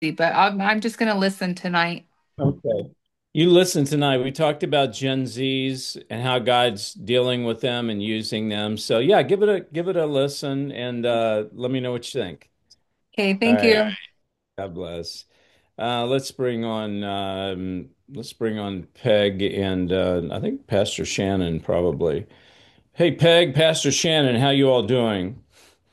but I'm just going to listen tonight. Okay. You listen tonight. We talked about Gen Zs and how God's dealing with them and using them. So yeah, give it a listen and let me know what you think. Okay, All thank right. you. God bless. Let's bring on Peg and I think Pastor Shannon probably. Hey Peg, Pastor Shannon, how you all doing?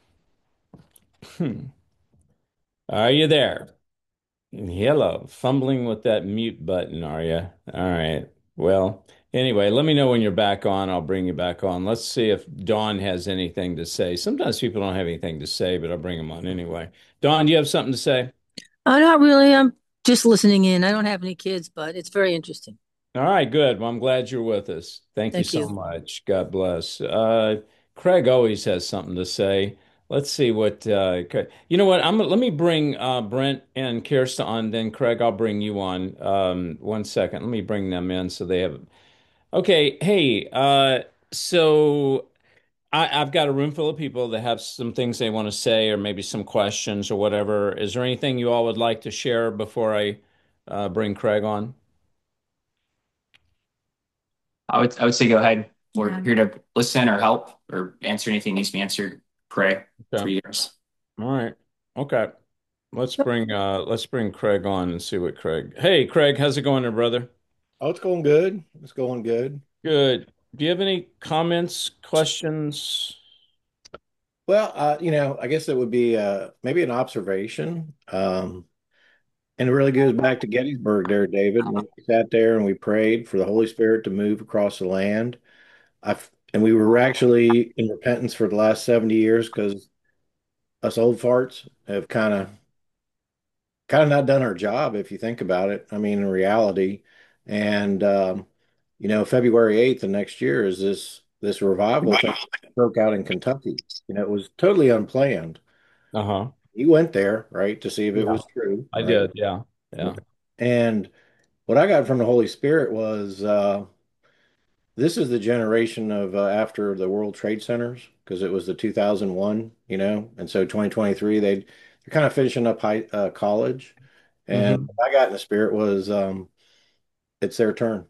Are you there? Hello, fumbling with that mute button, are you? All right. Well, anyway, let me know when you're back on. I'll bring you back on. Let's see if Dawn has anything to say. Sometimes people don't have anything to say, but I'll bring them on anyway. Dawn, do you have something to say? Not really. I'm just listening in. I don't have any kids, but it's very interesting. All right, good. Well, I'm glad you're with us. Thank you Thank so you. much. God bless. Craig always has something to say. Let's see what you know what let me bring Brent and Kirsta on, then Craig, I'll bring you on. One second. Let me bring them in so they have okay. Hey, so I've got a room full of people that have some things they want to say or maybe some questions or whatever. Is there anything you all would like to share before I bring Craig on? I would say go ahead. We're Yeah. here to listen or help or answer anything that needs to be answered. Pray for Okay. years. All right. Okay. Let's bring Craig on and see what Craig. Hey, Craig, how's it going there, brother? Oh, it's going good. It's going good. Good. Do you have any comments, questions? Well, I guess it would be maybe an observation. And it really goes back to Gettysburg there, David, when we sat there and we prayed for the Holy Spirit to move across the land. And we were actually in repentance for the last 70 years because us old farts have kind of not done our job if you think about it. I mean, in reality. And February 8th of next year is this revival thing that broke out in Kentucky. It was totally unplanned. Uh-huh. You went there, right, to see if it Yeah, was true, I right? did. Yeah. Yeah. Okay. And what I got from the Holy Spirit was this is the generation of after the World Trade Centers because it was the 2001, and so 2023 they're kind of finishing up college. And Hmm. what I got in the spirit was it's their turn.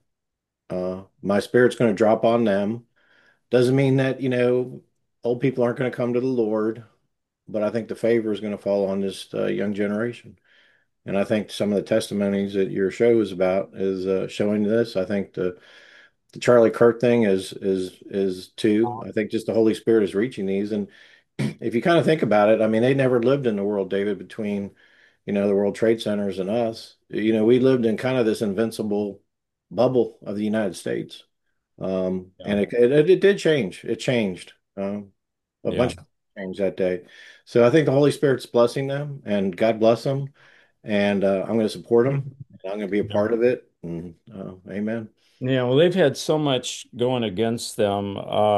My spirit's going to drop on them. Doesn't mean that, old people aren't going to come to the Lord, but I think the favor is going to fall on this young generation. And I think some of the testimonies that your show is about is showing this. I think the Charlie Kirk thing is too. I think just the Holy Spirit is reaching these. And if you kind of think about it, I mean, they never lived in the world, David, between, the World Trade Centers and us. We lived in kind of this invincible bubble of the United States. Yeah. And it did change. It changed. A Yeah. bunch of things that day. So I think the Holy Spirit's blessing them, and God bless them. And I'm going to support them. I'm going to be a Yeah. part of it. And amen. Yeah, well, they've had so much going against them.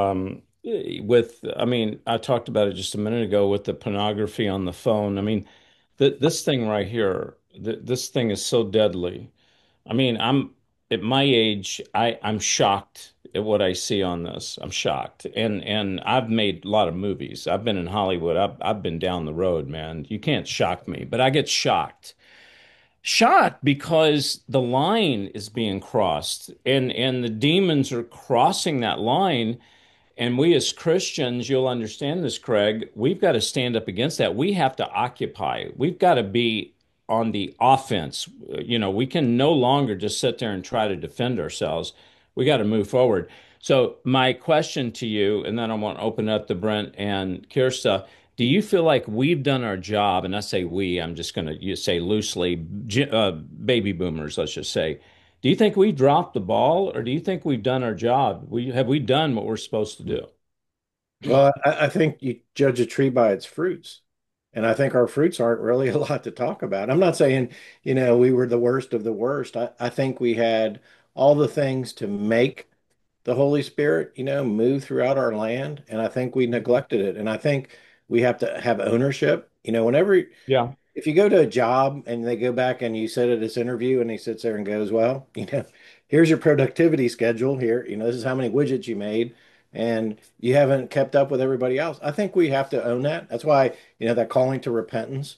I mean, I talked about it just a minute ago with the pornography on the phone. I mean, this thing right here, this thing is so deadly. I mean, I'm at my age, I'm shocked at what I see on this. I'm shocked. And I've made a lot of movies. I've been in Hollywood. I've been down the road, man. You can't shock me, but I get shocked. Shocked because the line is being crossed and the demons are crossing that line. And we as Christians, you'll understand this, Craig, we've got to stand up against that. We have to occupy. We've got to be on the offense. We can no longer just sit there and try to defend ourselves. We got to move forward. So, my question to you, and then I want to open up to Brent and Kirsta. Do you feel like we've done our job? And I say we, I'm just going to say loosely, baby boomers, let's just say. Do you think we dropped the ball, or do you think we've done our job? Have we done what we're supposed to do? Well, I think you judge a tree by its fruits. And I think our fruits aren't really a lot to talk about. I'm not saying, we were the worst of the worst. I think we had all the things to make the Holy Spirit, move throughout our land. And I think we neglected it. And I think we have to have ownership. Whenever Yeah. if you go to a job and they go back and you sit at this interview and he sits there and goes, well, here's your productivity schedule here. This is how many widgets you made and you haven't kept up with everybody else. I think we have to own that. That's why, that calling to repentance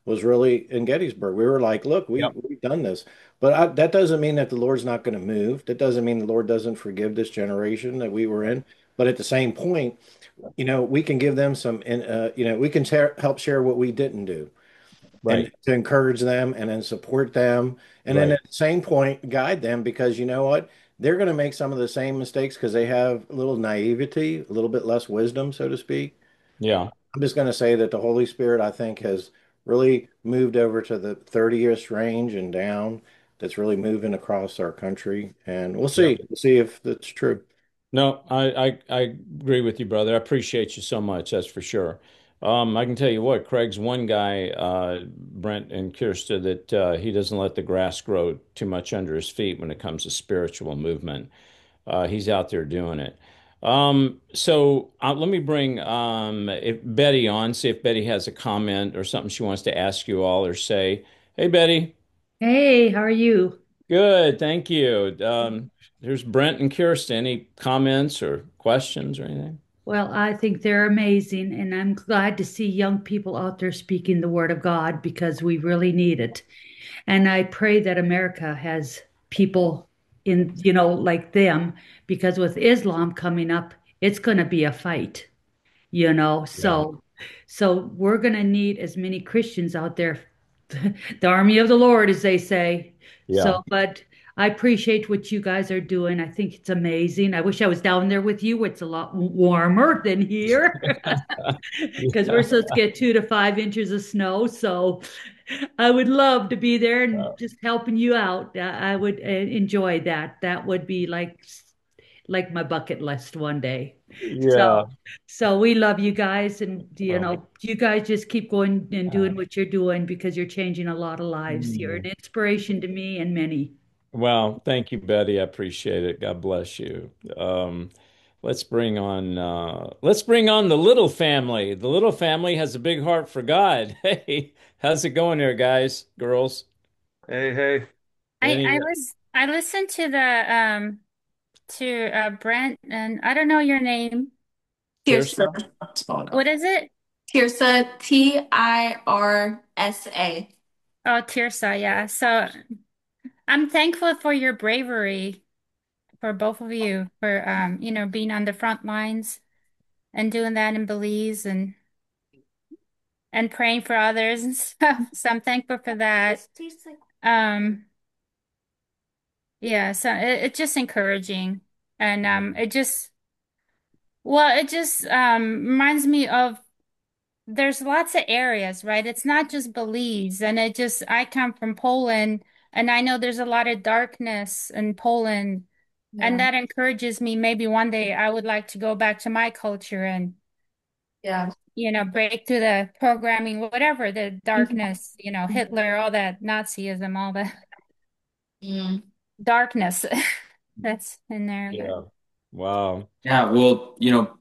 was really in Gettysburg. We were like, look, Yep. we've done this. But that doesn't mean that the Lord's not going to move. That doesn't mean the Lord doesn't forgive this generation that we were in. But at the same point, we can give them we can help share what we didn't do and Right. to encourage them and then support them. And then Right. at the same point, guide them because you know what? They're going to make some of the same mistakes because they have a little naivety, a little bit less wisdom, so to speak. Yeah. I'm just going to say that the Holy Spirit, I think, has really moved over to the 30ish range and down. That's really moving across our country. And we'll Yeah. see. We'll see if that's true. No, I agree with you, brother. I appreciate you so much. That's for sure. I can tell you what, Craig's one guy, Brent and Kirsta, that he doesn't let the grass grow too much under his feet when it comes to spiritual movement. He's out there doing it. So let me bring if Betty on, see if Betty has a comment or something she wants to ask you all or say. Hey, Betty. Hey, how are you? Good, thank you. Here's Brent and Kirsten. Any comments or questions or anything? Well, I think they're amazing, and I'm glad to see young people out there speaking the word of God because we really need it. And I pray that America has people in, like them, because with Islam coming up, it's going to be a fight, you know. Yeah. So we're going to need as many Christians out there, the army of the Lord, as they say. Yeah. But I appreciate what you guys are doing. I think it's amazing. I wish I was down there with you. It's a lot warmer than here because we're Yeah. supposed to get 2 to 5 inches of snow. So I would love to be there and just helping you out. I would enjoy that. That would be like my bucket list one day. Yeah. So we love you guys, and Well, you guys just keep going and doing what you're doing because you're changing a lot of lives. You're an mm. inspiration to me and many. Well, thank you, Betty. I appreciate it. God bless you. Um, let's bring on the little family. The little family has a big heart for God. Hey, how's it going there, guys, girls? Hey, hey. Any I listened to the Brent, and I don't know your name. Kirsten? So, spell it What out. is it? Tirsa, Tirsa. Oh, Tirsa, yeah. So I'm thankful for your bravery, for both of you, for being on the front lines and doing that in Belize and praying for others and stuff. So I'm thankful for that. Um, yeah, so it's just encouraging. And it just reminds me of there's lots of areas, right? It's not just Belize. And I come from Poland, and I know there's a lot of darkness in Poland. And Yeah, that encourages me. Maybe one day I would like to go back to my culture and, yeah. break through the programming, whatever, the Mhm. darkness, Hitler, all that Nazism, all the Mm. darkness that's in there. But Yeah. Wow. Yeah, well,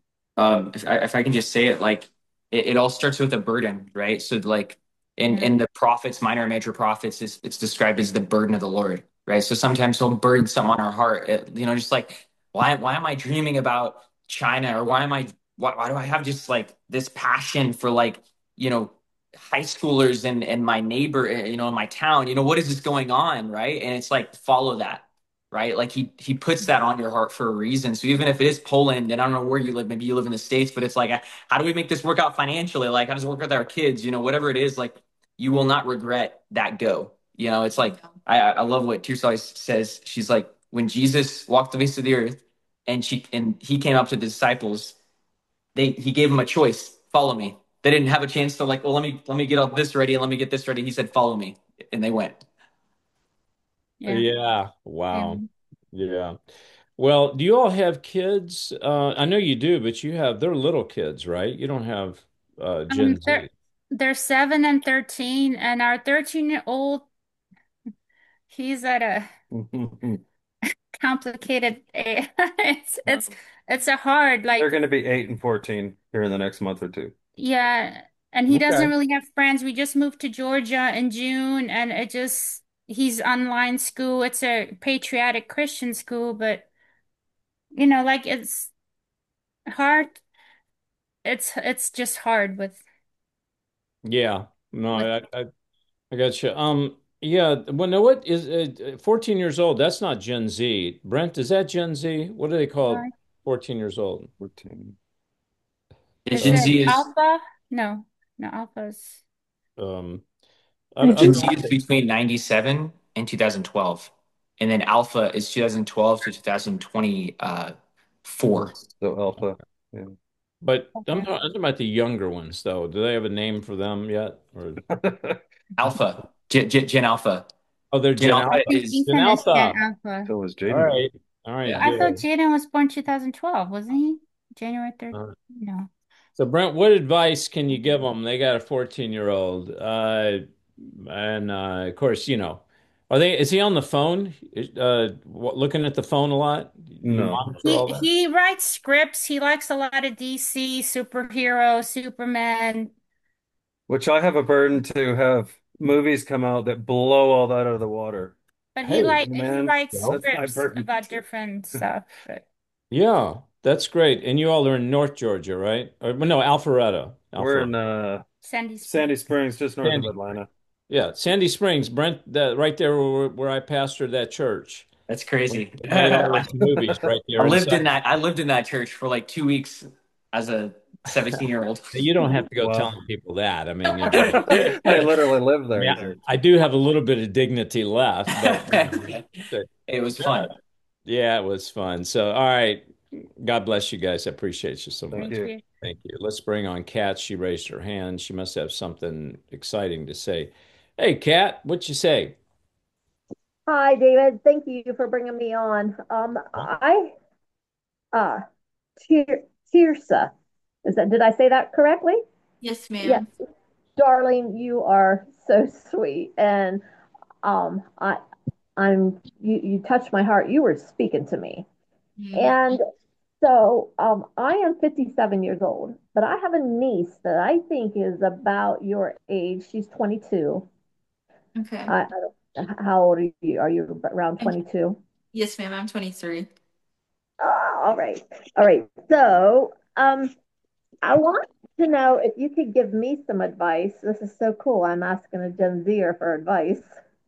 if I can just say it, like it all starts with a burden, right? So like yeah. in the prophets, minor and major prophets, it's described as the burden of the Lord, right? So sometimes he'll burden something on our heart, just like why am I dreaming about China or why do I have just like this passion for like, you know, high schoolers and my neighbor, in my town, what is this going on, right? And it's like follow that, right? Like he puts that on your heart for a reason. So even if it is Poland, and I don't know where you live, maybe you live in the States, but it's like, how do we make this work out financially? Like, how does it work with our kids? Whatever it is, like you will not regret that go. It's like I love what Tirsa says. She's like, when Jesus walked the face of the earth, and he came up to the disciples, he gave them a choice: follow me. They didn't have a chance to like, well, let me get all this ready and let me get this ready. He said, follow me, and they went. Yeah. Yeah. Wow. And, Yeah. Well, do you all have kids? I know you do, but they're little kids, right? You don't have Gen they're Z. they're 7 and 13, and our 13-year-old, he's at a complicated it's a hard, They're like, going to be 8 and 14 here in the next month or two. yeah, and he doesn't Okay. really have friends. We just moved to Georgia in June, and he's online school. It's a patriotic Christian school, but like, it's hard. It's just hard with Yeah. No, with I I got you. Yeah. Well, no, what is 14 years old? That's not Gen Z. Brent, is that Gen Z? What do they call Right. 14 years old? 14. Yeah, Is Gen it Z is alpha? No, no, alpha's. Um, I Gen don't Z know. is between 97 and 2012. And then Alpha is 2012 to 2024. So Alpha. Yeah. But Okay. I'm talking about the younger ones, though. Do they have a name for them yet? Or Alpha, Gen Alpha. oh, they're Gen Gen I Alpha Alpha. think is, Gen Ethan is Gen Alpha. Alpha. So was All Jaden. right. All right. yeah. I thought Good. Jaden was born 2012, wasn't he? January 3rd? Uh, No. so, Brent, what advice can you give them? They got a 14-year-old, and of course, are they? Is he on the phone? Looking at the phone a lot? You No. monitor He all that? he writes scripts. He likes a lot of DC, superhero, Superman. Which I have a burden to have movies come out that blow all that out of the water. But he Hey, like he Man, writes that's my scripts burden. about different stuff. yeah, that's great. And you all are in North Georgia, right? Or, well, no, Alpharetta. We're Alpharetta. in Sandy Spring. Sandy Springs, just north of Sandy. Atlanta. Yeah, Sandy Springs, Brent, right there where I pastored that church. That's We crazy. made all those movies right I there lived inside. in that. I lived in that church for like 2 weeks as a 17-year-old. You don't have to go Wow. telling people that. I mean, I literally live I mean, there. I do have a little bit of dignity left, but It was yeah, fun. yeah, it was fun. So, all right, God bless you guys. I appreciate you so Thank much. Thank you. you. Thank you. Let's bring on Kat. She raised her hand. She must have something exciting to say. Hey, Kat, what you say? Hi, David. Thank you for bringing me on. I uh, Tirsa, did I say that correctly? Yes, Yes, ma'am. darling, you are so sweet, and I you touched my heart. You were speaking to me, Mm, and so I am 57 years old, but I have a niece that I think is about your age. She's 22. okay. I don't, how old are you? Are you around I'm, 22? yes, ma'am. I'm 23. All right. All right. So, I want to know if you could give me some advice. This is so cool. I'm asking a Gen Zer for advice.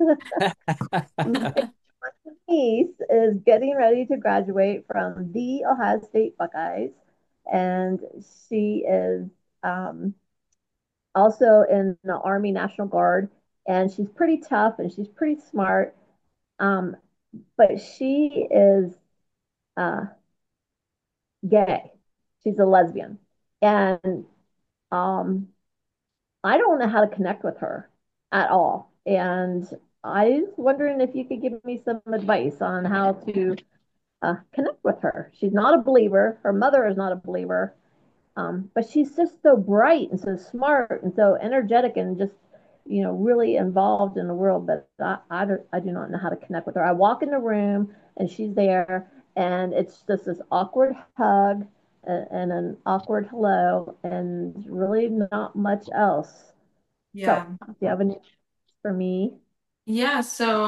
My niece is getting ready to graduate from the Ohio State Buckeyes, and she is um, also in the Army National Guard, and she's pretty tough and she's pretty smart. Um, but she is uh, gay. She's a lesbian, and um, I don't know how to connect with her at all. And I was wondering if you could give me some advice on how to connect with her. She's not a believer. Her mother is not a believer. But she's just so bright and so smart and so energetic and just, really involved in the world. But I do not know how to connect with her. I walk in the room and she's there, and it's just this awkward hug and an awkward hello, and really not much else. So, Yeah. do you have any for me? Yeah.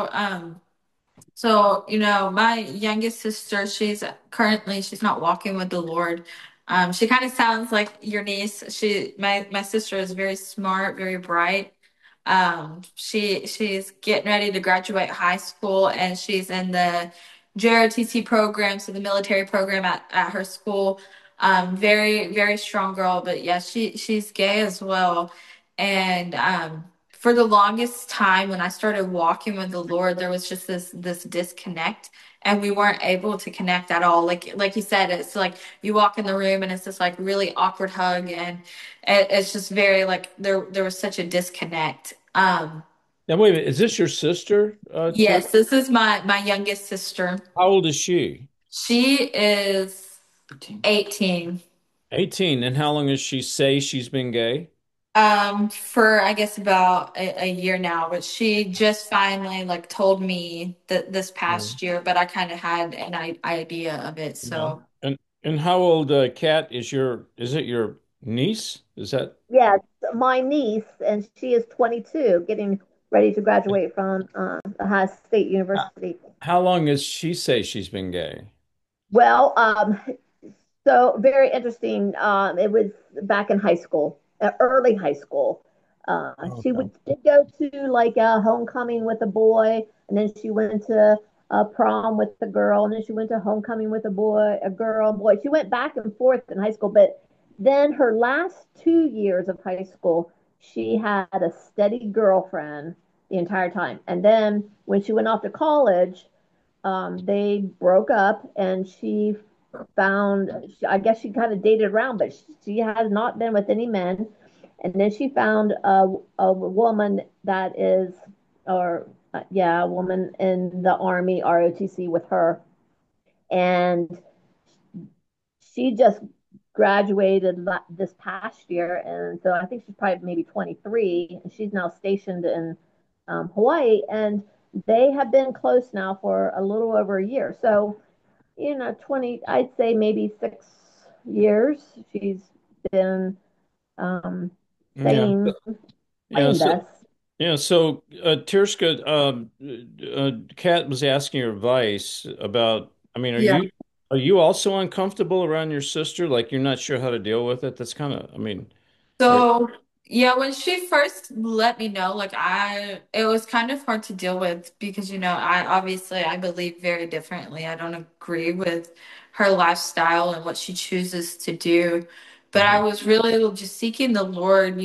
My youngest sister, she's not walking with the Lord. She kind of sounds like your niece. My sister is very smart, very bright. She's getting ready to graduate high school, and she's in the JROTC program, so the military program at her school. Very, very strong girl, but yeah, she's gay as well. And for the longest time when I started walking with the Lord, there was just this disconnect, and we weren't able to connect at all. Like you said, it's like you walk in the room and it's this like really awkward hug, and it's just very like there was such a disconnect. Now, wait a minute. Is this your sister, Kat? Yes, this is my youngest sister. How old is she? She is 18. 18. And how long has she say she's been gay? For I guess about a year now, but she just finally like told me that this Mm. past year, but I kind of had an idea of it. Yeah. So And how old, Kat, is it your niece? Is that Yes, my niece, and she is 22, getting ready to graduate from Ohio State University. how long has she say she's been gay? Well, so very interesting. It was back in high school, early high school. She Okay. would did go to like a homecoming with a boy, and then she went to a prom with a girl, and then she went to homecoming with a boy, a girl, boy. She went back and forth in high school, but then her last 2 years of high school, she had a steady girlfriend the entire time. And then when she went off to college, they broke up, and she found, I guess she kind of dated around, but she has not been with any men. And then she found a woman that is, or yeah, a woman in the Army ROTC with her. And she just graduated this past year. And so I think she's probably maybe 23. And she's now stationed in Hawaii. And they have been close now for a little over a year. So, 20, I'd say maybe 6 years she's been Yeah. staying, Yeah. playing So, this. yeah. So, Tirska, Kat was asking your advice about, I mean, Yeah. are you also uncomfortable around your sister? Like you're not sure how to deal with it? That's kind of, I mean, are, So, yeah, when she first let me know, like it was kind of hard to deal with because, I obviously I believe very differently. I don't agree with her lifestyle and what she chooses to do. But I Mhm. was really just seeking the Lord,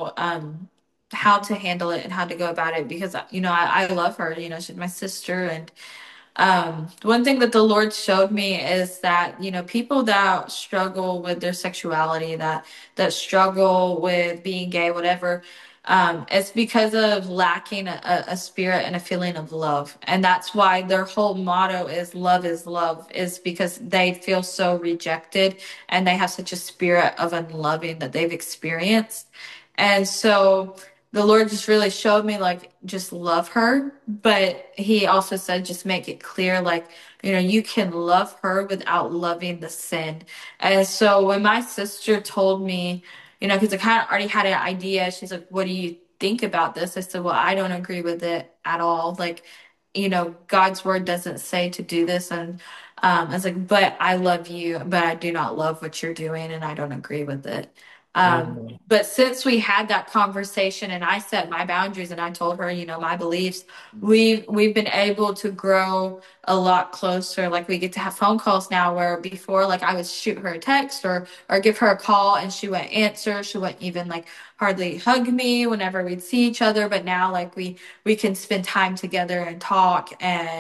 how to handle it and how to go about it because, I love her, she's my sister. And one thing that the Lord showed me is that, people that struggle with their sexuality, that struggle with being gay, whatever, it's because of lacking a spirit and a feeling of love. And that's why their whole motto is love, is because they feel so rejected and they have such a spirit of unloving that they've experienced. And so the Lord just really showed me like just love her, but he also said just make it clear like you can love her without loving the sin. And so when my sister told me, because I kind of already had an idea, she's like, "What do you think about this?" I said, "Well, I don't agree with it at all. Like, God's word doesn't say to do this." And I was like, "But I love you, but I do not love what you're doing, and I don't agree with it." Mhm. But since we had that conversation and I set my boundaries and I told her, my beliefs, we've been able to grow a lot closer. Like we get to have phone calls now where before like I would shoot her a text or give her a call and she wouldn't answer. She wouldn't even like hardly hug me whenever we'd see each other. But now like we can spend time together and talk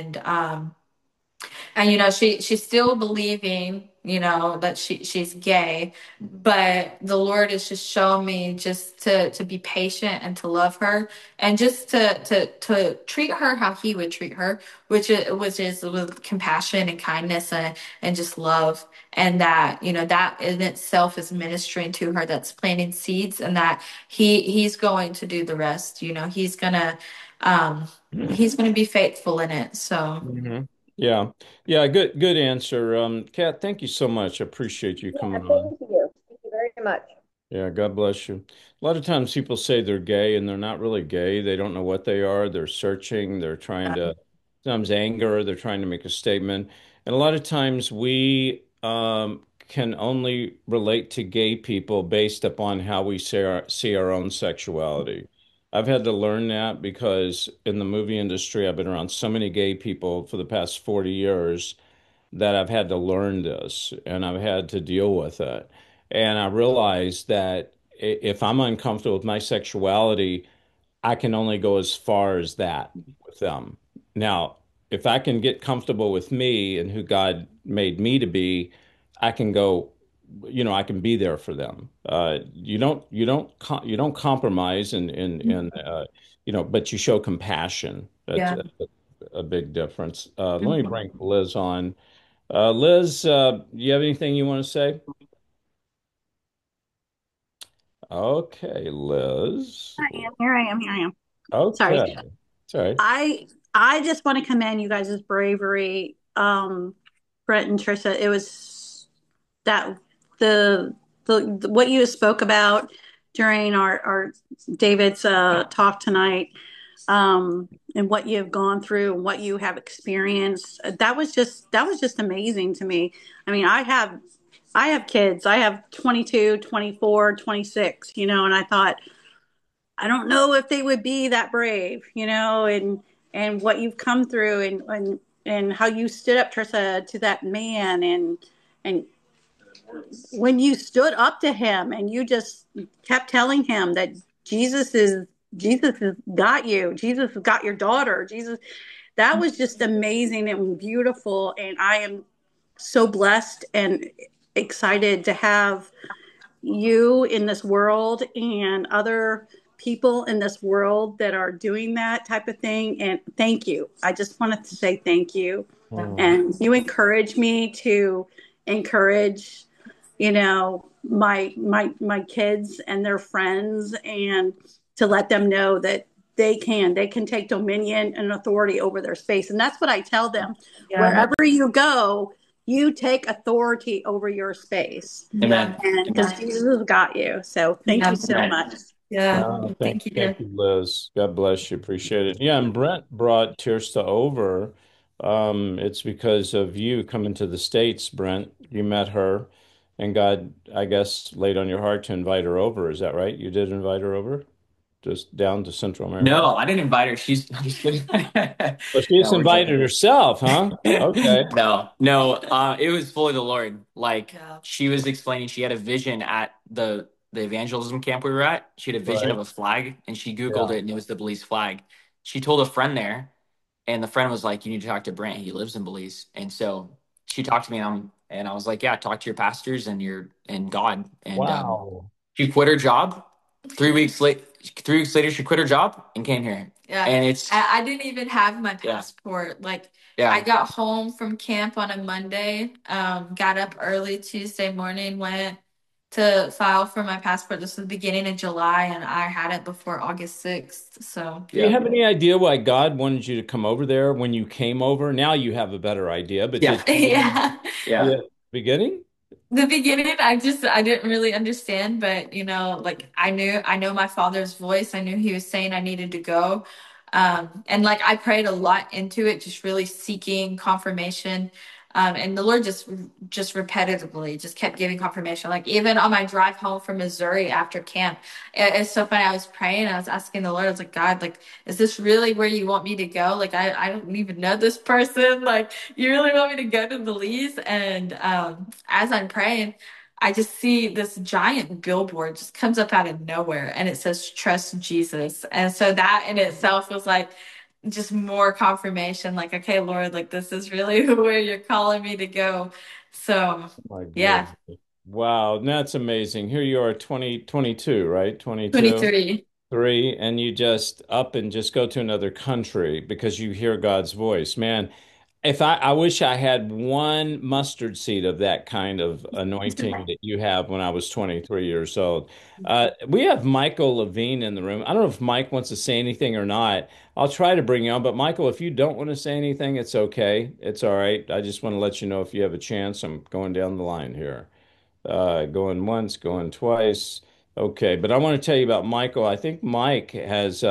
and she's still believing that she's gay, but the Lord is just showing me just to be patient and to love her and just to treat her how he would treat her, which is with compassion and kindness and just love. And that that in itself is ministering to her, that's planting seeds, and that he's going to do the rest. Um he's gonna be faithful in it. So Mhm. Yeah. Yeah. Good answer. Kat, thank you so much. I appreciate you Yeah, coming on. thank you. Thank you very much. Yeah, God bless you. A lot of times people say they're gay and they're not really gay. They don't know what they are. They're searching. They're trying to, sometimes anger, they're trying to make a statement. And a lot of times we can only relate to gay people based upon how we see our own sexuality. I've had to learn that because in the movie industry, I've been around so many gay people for the past 40 years that I've had to learn this and I've had to deal with it. And I realized that if I'm uncomfortable with my sexuality, I can only go as far as that with them. Now, if I can get comfortable with me and who God made me to be, I can go, I can be there for them. You don't compromise but you show compassion. That's yeah. a big difference. Let me bring Liz on. Liz, you have anything you want to say? Okay, Liz. I am. Here I am. Here I am. Sorry. Okay. It's all right. I just want to commend you guys' bravery, Brett and Trisha. It was that the what you spoke about during our David's talk tonight, and what you have gone through and what you have experienced. That was just amazing to me. I mean, I have kids. I have 22, 24, 26, and I thought I don't know if they would be that brave, and what you've come through, and how you stood up, Trisha, to that man, and when you stood up to him and you just kept telling him that Jesus has got you. Jesus has got your daughter. Jesus, that was just amazing and beautiful. And I am so blessed and excited to have you in this world and other people in this world that are doing that type of thing. And thank you. I just wanted to say thank you. And you encourage me to encourage, my kids and their friends, and to let them know that they can take dominion and authority over their space. And that's what I tell them. Yeah. Wherever you go, you take authority over your space. Amen. And because Jesus has got you. So thank you so much. Yeah. Thank Thank you. you, Liz. God bless you. Appreciate it. Yeah, and Brent brought Tirsta over. It's because of you coming to the States, Brent. You met her, and God, I guess, laid on your heart to invite her over. Is that right? You did invite her over, just down to Central America. No, I didn't invite her. I'm just kidding. Well, she just No, we're invited joking. herself, huh? Okay. No. It was fully the Lord. Like Yeah. she was explaining, she had a vision at the evangelism camp we were at. She had a vision Right. of a flag, and she Googled Yeah. it, and it was the Belize flag. She told a friend there, and the friend was like, "You need to talk to Brent. He lives in Belize." And so she talked to me, and I was like, "Yeah, talk to your pastors and God." And Wow. she quit her job. 3 weeks later, she quit her job and came here. Yeah. And it's I didn't even have my Yeah. passport. Like Yeah. I got home from camp on a Monday, got up early Tuesday morning, went to file for my passport. This was the beginning of July, and I had it before August 6th. So Do you have any idea why God wanted you to come over there when you came over? Now you have a better idea, but Yeah. yeah. yeah, beginning? The beginning, I didn't really understand, but like I know my father's voice. I knew he was saying I needed to go. And like I prayed a lot into it, just really seeking confirmation. And the Lord just repetitively just kept giving confirmation. Like even on my drive home from Missouri after camp, it's so funny. I was praying, I was asking the Lord, I was like, God, like, is this really where you want me to go? Like I don't even know this person. Like, you really want me to go to Belize? And as I'm praying, I just see this giant billboard just comes up out of nowhere, and it says trust Jesus. And so that in itself was like just more confirmation, like, okay, Lord, like this is really where you're calling me to go. So My yeah, goodness. Wow, that's amazing. Here you are, 2022, right? 22. 23. Three, and you just up and just go to another country because you hear God's voice. Man, if I wish I had one mustard seed of that kind of anointing that you have when I was 23 years old. We have Michael Levine in the room. I don't know if Mike wants to say anything or not. I'll try to bring you on, but Michael, if you don't want to say anything, it's okay. It's all right. I just want to let you know if you have a chance. I'm going down the line here. Going once, going twice. Okay, but I want to tell you about Michael. I think Mike has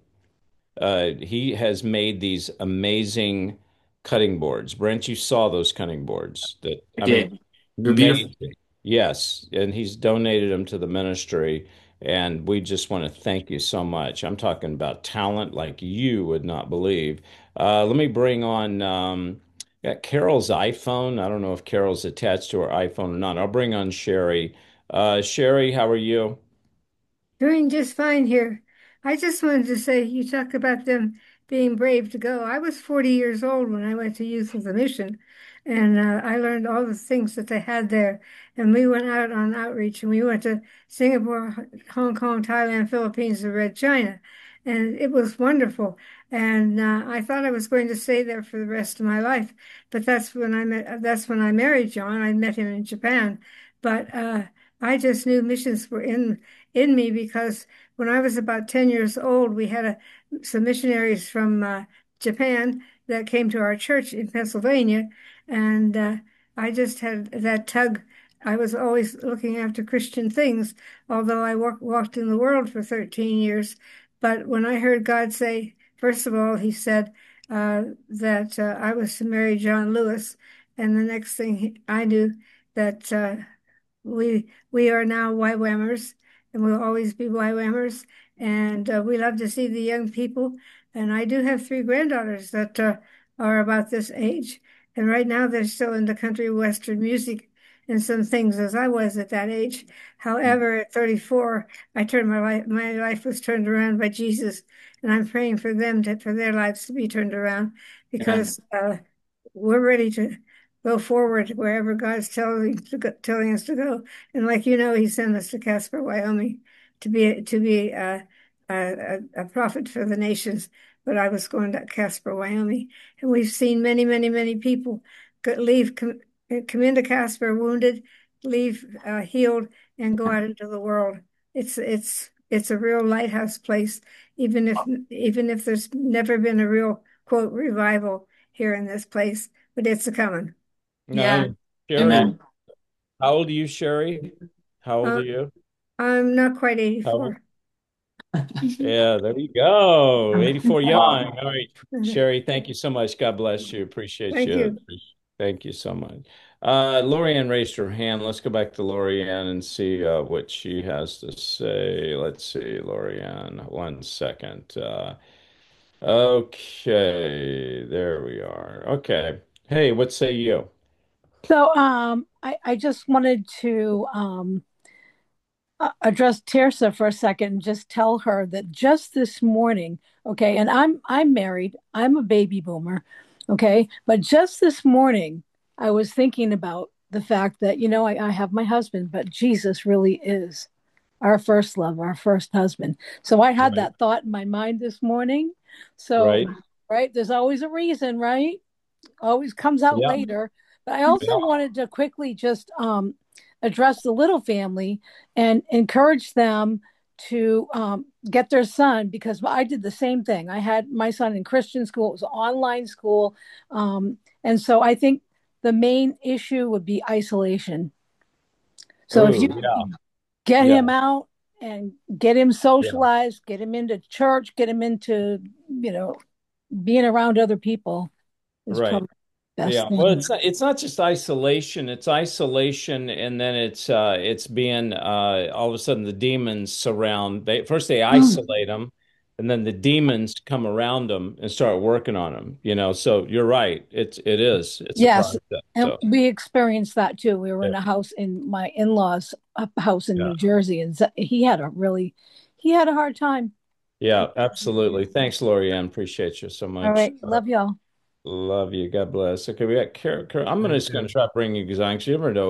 he has made these amazing cutting boards. Brent, you saw those cutting boards that I I mean, did. They're beautiful. amazing. Yes, and he's donated them to the ministry, and we just want to thank you so much. I'm talking about talent like you would not believe. Let me bring on got Carol's iPhone. I don't know if Carol's attached to her iPhone or not. I'll bring on Sherry. Sherry, how are you? Doing just fine here. I just wanted to say, you talk about them being brave to go. I was 40 years old when I went to Youth with a Mission, and I learned all the things that they had there. And we went out on outreach, and we went to Singapore, Hong Kong, Thailand, Philippines, and Red China, and it was wonderful. And I thought I was going to stay there for the rest of my life, but that's when I married John. I met him in Japan, but I just knew missions were in me because when I was about 10 years old, we had some missionaries from Japan that came to our church in Pennsylvania, and I just had that tug. I was always looking after Christian things, although I walked in the world for 13 years. But when I heard God say, first of all, he said that I was to marry John Lewis, and the next thing I knew that we are now YWAMers, and we'll always be YWAMers. And we love to see the young people. And I do have three granddaughters that are about this age. And right now they're still into country western music and some things as I was at that age. However, at 34, my life was turned around by Jesus, and I'm praying for them for their lives to be turned around Amen. because we're ready to go forward wherever God's telling us to go. And like you know, He sent us to Casper, Wyoming, to be a prophet for the nations. But I was going to Casper, Wyoming, and we've seen many, many, many people come into Casper wounded, leave healed, and go out into the world. It's a real lighthouse place, even if there's never been a real quote revival here in this place, but it's a coming. No, Sherry, Amen. how old are you, Sherry? How old are you? I'm not quite How old? 84. Yeah, there you go. 84 young. Wow. All right. Sherry, thank you so much. God bless you. Appreciate Thank you. you. Thank you so much. Lorianne raised her hand. Let's go back to Lorianne and see what she has to say. Let's see, Lorianne, one second. Okay, there we are. Okay. Hey, what say you? So I just wanted to address Tirsa for a second and just tell her that just this morning, okay, and I'm married, I'm a baby boomer, okay, but just this morning I was thinking about the fact that, I have my husband, but Jesus really is our first love, our first husband. So I had Right. that thought in my mind this morning. So, Right. right, there's always a reason, right? Always comes out Yeah. later. But I also wanted to quickly just address the little family and encourage them to get their son, because I did the same thing. I had my son in Christian school, it was an online school. And so I think the main issue would be isolation. So if you yeah. get Yeah. him out and get him Yeah. socialized, get him into church, get him into, being around other people is Right. probably the best Yeah. thing. Well, it's not just isolation. It's isolation, and then it's being all of a sudden the demons surround. First they isolate them, and then the demons come around them and start working on them. So you're right. It's a Yes. process. And So we experienced that too. We were yeah. in a house in my in-laws' house in Yeah. New Jersey, and he had a hard time. Yeah, absolutely. Thanks, Lorianne. Appreciate you so All much. right. Love y'all. Love you. God bless. Okay, we got Carol. I'm just going to try to bring you because you never know.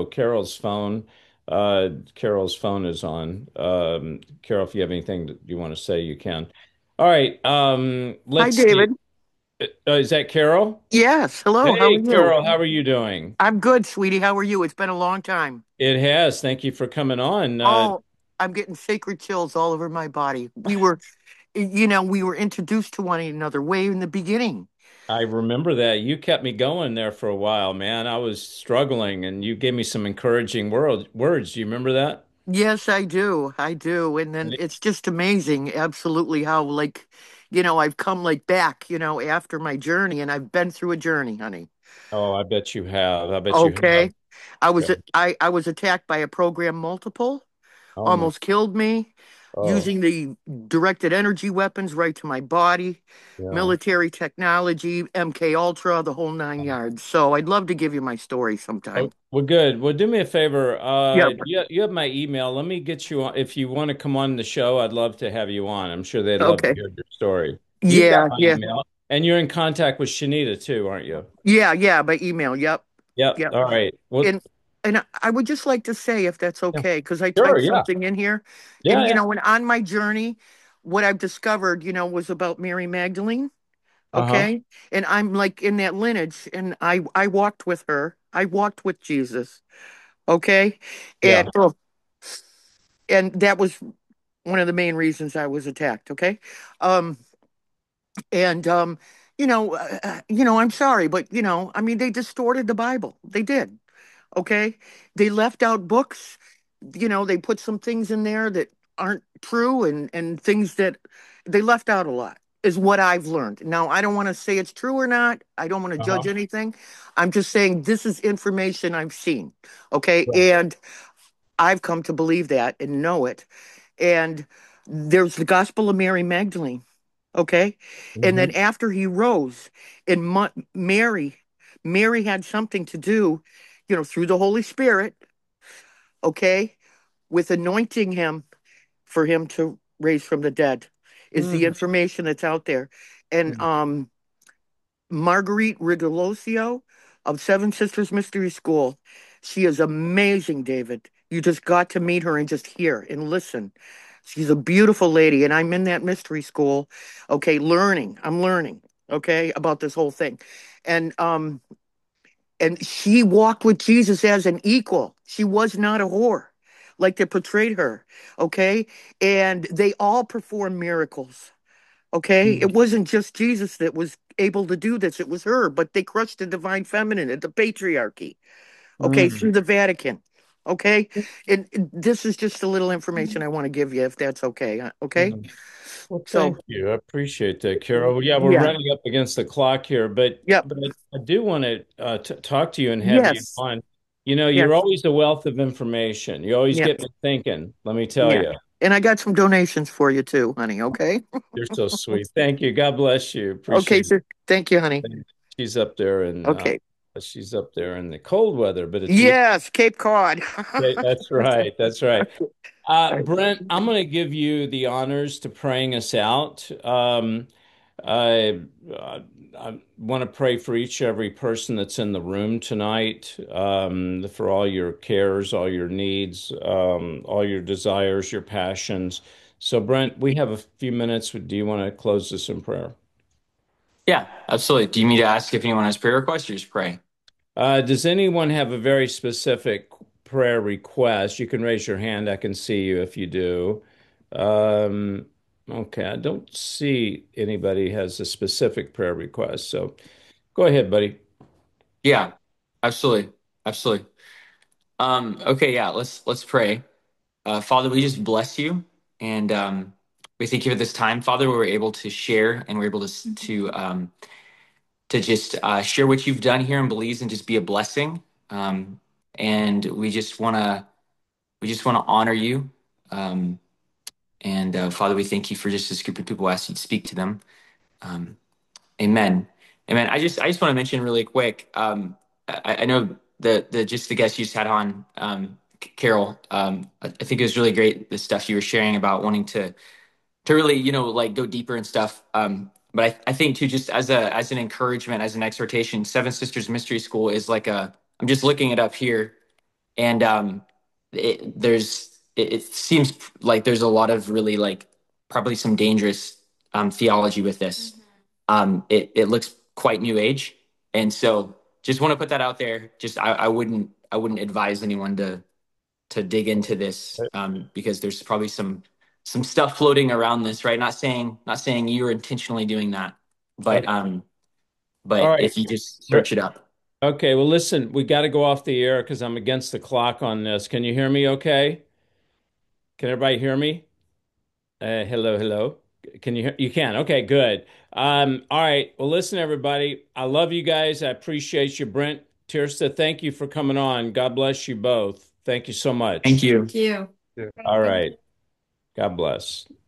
Carol's phone is on. Carol, if you have anything that you want to say, you can. All right. Hi, Let's see. David. Is that Carol? Yes. Hello. How are Hey, you? Carol, how are you doing? I'm good, sweetie. How are you? It's been a long time. It has. Thank you for coming on. Oh, I'm getting sacred chills all over my body. We were introduced to one another way in the beginning. I remember that. You kept me going there for a while, man. I was struggling, and you gave me some encouraging words. Do you remember that? Yes, I do. I do. And then it's just amazing, absolutely, how I've come back, after my journey, and I've been through a journey, honey. Oh, I bet you have. I bet you have. Okay. I was Yeah. I was attacked by a program multiple, Oh my. almost killed me, Oh, using the directed energy weapons right to my body, yeah. military technology, MK Ultra, the whole 9 yards. So I'd love to give you my story sometime. Oh, well, good. Well, do me a favor. Yep. You have my email. Let me get you on. If you want to come on the show, I'd love to have you on. I'm sure they'd love to Okay. hear your story. You've Yeah, got my yeah. email, and you're in contact with Shanita too, aren't you? Yeah, by email. Yep. Yep. Yep. All right. Well, And I would just like to say, if that's yeah. okay, because I Sure. typed Yeah. something in here. Yeah. And, Yeah. and on my journey, what I've discovered, was about Mary Magdalene. Uh-huh. Okay. And I'm like in that lineage, and I walked with her. I walked with Jesus. Okay. Yeah. And that was one of the main reasons I was attacked. Okay. Um, and I'm sorry, but I mean, they distorted the Bible. They did. Okay. They left out books. They put some things in there that aren't true, and things that they left out a lot is what I've learned. Now, I don't want to say it's true or not. I don't want to judge Uh-huh. anything. I'm just saying this is information I've seen. Okay. Right. And I've come to believe that and know it. And there's the Gospel of Mary Magdalene, okay? And then after he rose, and Mary had something to do, through the Holy Spirit, okay, with anointing him for him to raise from the dead, is the information that's out there. And Marguerite Rigolosio of Seven Sisters Mystery School, she is amazing, David. You just got to meet her and just hear and listen. She's a beautiful lady, and I'm in that mystery school, okay, learning. I'm learning, okay, about this whole thing. And she walked with Jesus as an equal. She was not a whore like they portrayed her, okay? And they all performed miracles, okay? It wasn't just Jesus that was able to do this. It was her, but they crushed the divine feminine and the patriarchy, okay, through the Vatican, okay? And this is just a little information I want to give you, if that's okay, okay? Well, So, thank you. I appreciate that, Carol. Well, yeah, we're yeah. running up against the clock here, but Yep. I do want to talk to you and have you Yes. on. You're Yes. always a wealth of information. You always Yeah. get me thinking, let me tell Yeah. you. And I got some donations for you too, honey, okay? You're so sweet. Thank you. God bless you. Okay, Appreciate sir. Thank you, honey. it. She's up there in Okay. she's up there in the cold weather, but it's Yes, Cape Cod. That's right. That's right. Brent, I'm going to give you the honors to praying us out. I, I want to pray for each every person that's in the room tonight, for all your cares, all your needs, all your desires, your passions. So, Brent, we have a few minutes. Do you want to close this in prayer? Yeah, absolutely. Do you need to ask if anyone has prayer requests or just pray? Does anyone have a very specific prayer request? You can raise your hand. I can see you if you do. Okay, I don't see anybody has a specific prayer request. So go ahead, buddy. Yeah, absolutely. Absolutely. Okay, yeah, let's pray. Father, we just bless you and we thank you for this time, Father, where we're able to share and we're able to just share what you've done here in Belize and just be a blessing. And we just want to honor you. And Father, we thank you for just this group of people. I ask you to speak to them. Amen. Amen. I just want to mention really quick. I know the guest you just had on, Carol. I think it was really great the stuff you were sharing about wanting to really like go deeper and stuff. But I think too, just as an encouragement, as an exhortation, Seven Sisters Mystery School is like I'm just looking it up here, and it seems like there's a lot of really like probably some dangerous theology with this. It looks quite new age, and so just want to put that out there. Just I wouldn't advise anyone to dig into this because there's probably some stuff floating around this, right? Not saying you're intentionally doing that, but All right. if you just search it up. Okay, well, listen, we got to go off the air because I'm against the clock on this. Can you hear me okay? Can everybody hear me? Hello, hello. Can you hear? You can. Okay, good. All right. Well, listen, everybody. I love you guys. I appreciate you, Brent, Tirsta. Thank you for coming on. God bless you both. Thank you so much. Thank you. Thank you. All right. God bless.